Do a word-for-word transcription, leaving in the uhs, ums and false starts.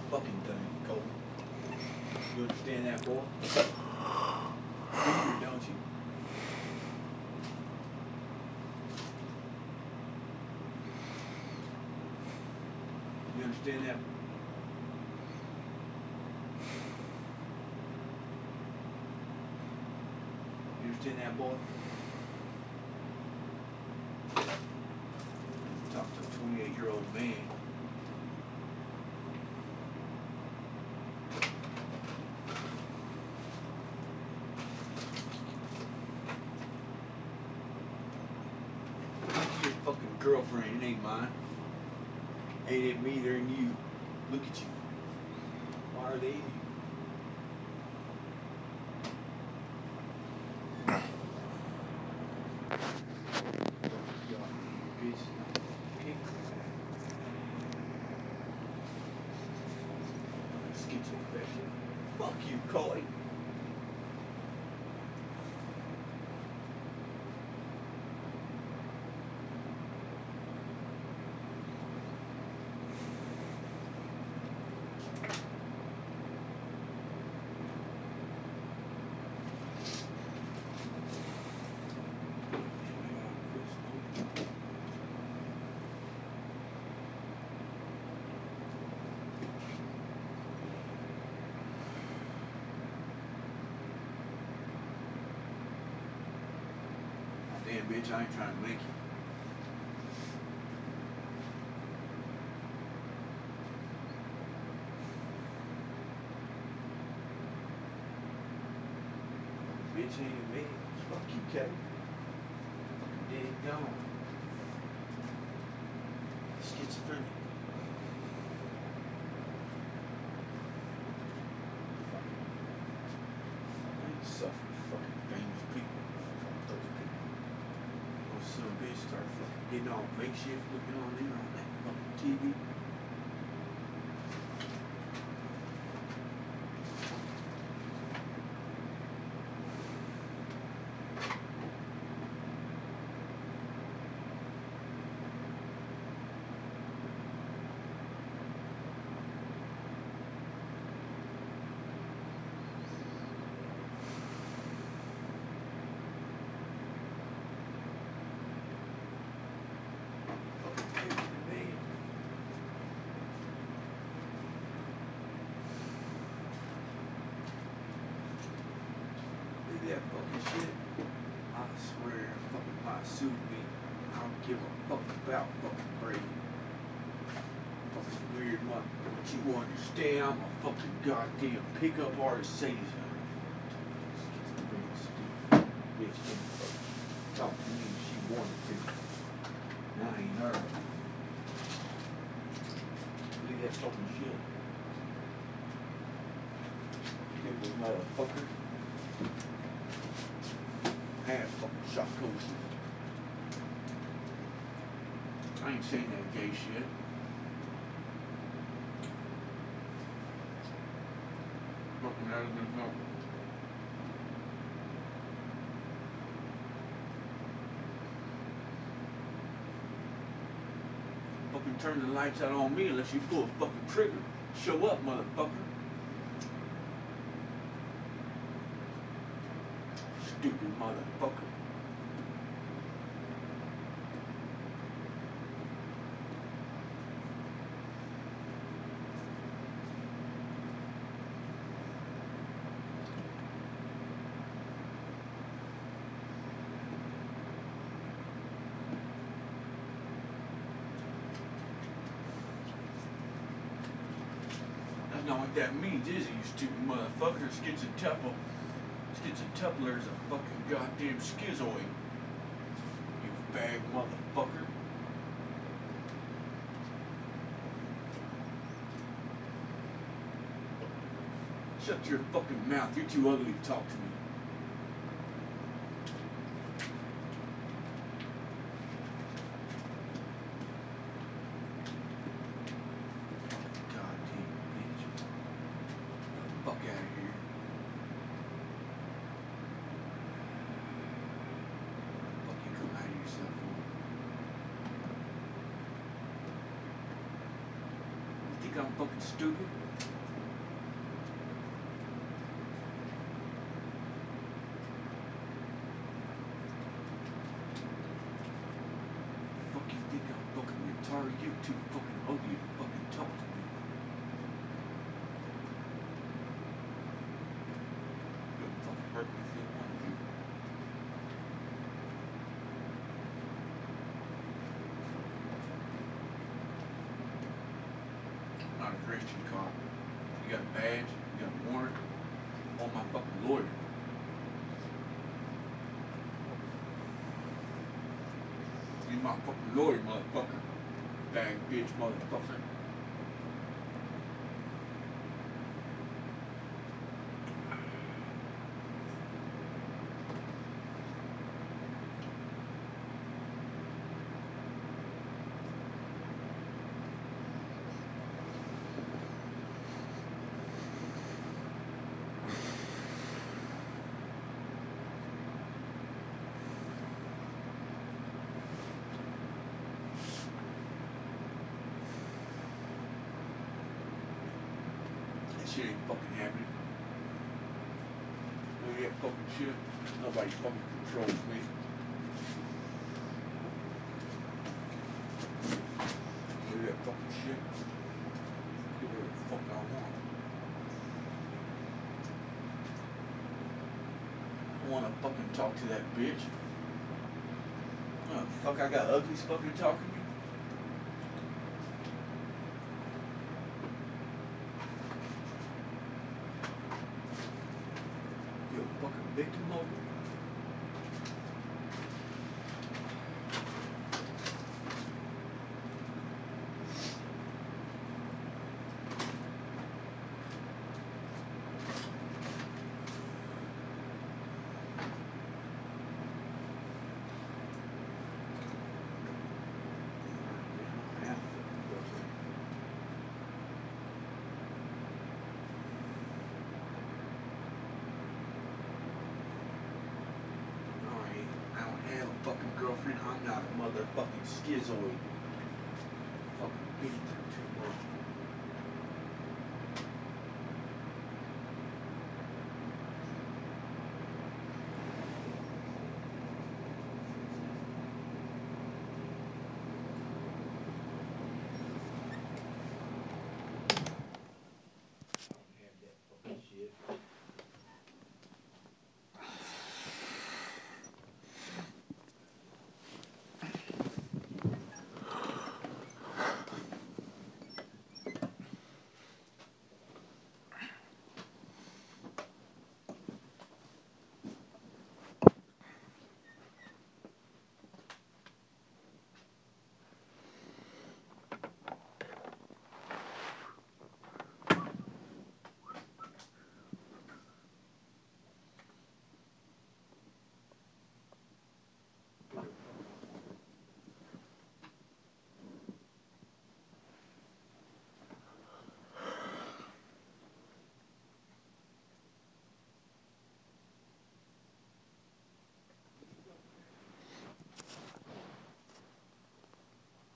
fucking thing, Cole. You understand that, boy? Figure, don't you? You understand that? You understand that, boy? Talk to a twenty-eight-year-old man. Your fucking girlfriend, it ain't mine. Ain't it me, they're in you. Look at you. Why are they in you? Schizophrenic. Fuck you, Coy. Damn, bitch, I ain't trying to make you. Bitch ain't me. Fuck you, Kevin. Fucking dead gone. Schizophrenic. I ain't suffering fucking famous people. Fuck those people. Or some bitch start fucking getting all makeshift looking on there on that fucking T V. That fucking shit, I swear, fucking might sue me. I don't give a fuck about fucking Brady. Fucking weird mother. Don't you understand? I'm a fucking goddamn pickup artist citizen. Bitch didn't fucking talk to me if she wanted to. And I ain't her. Leave that fucking shit. Stupid motherfucker. Half fucking shot coach. I ain't saying that gay shit. Fucking out of the no. Fucking turn the lights out on me unless you pull a fucking trigger. Show up, motherfucker. Stupid motherfucker. That's not what that means, is it, you stupid motherfucker? Schizotuple. Schizotupler's a fucking goddamn schizoid. You fag motherfucker. Shut your fucking mouth. You're too ugly to talk to me. Goddamn bitch. Get the fuck out of here. Fuck you come out of yourself for? You think think I'm fucking stupid? Fuck you think I'm fucking retarded? You too fucking ugly to fucking talk to me. You'll fucking hurt me if you want to. I'm not a Christian cop. You got a badge, you got a warrant, on my fucking lawyer. You my fucking lawyer, motherfucker. Bag bitch, motherfucker. Shit ain't fucking happening. Look at that fucking shit. Nobody fucking controls me. Look at that fucking shit. Do whatever the fuck I want. I wanna fucking talk to that bitch. Oh fuck, I got uglies fucking talking to me. You're a fucking victim of it. Fucking girlfriend, I'm not a motherfucking schizoid. Fucking bitch.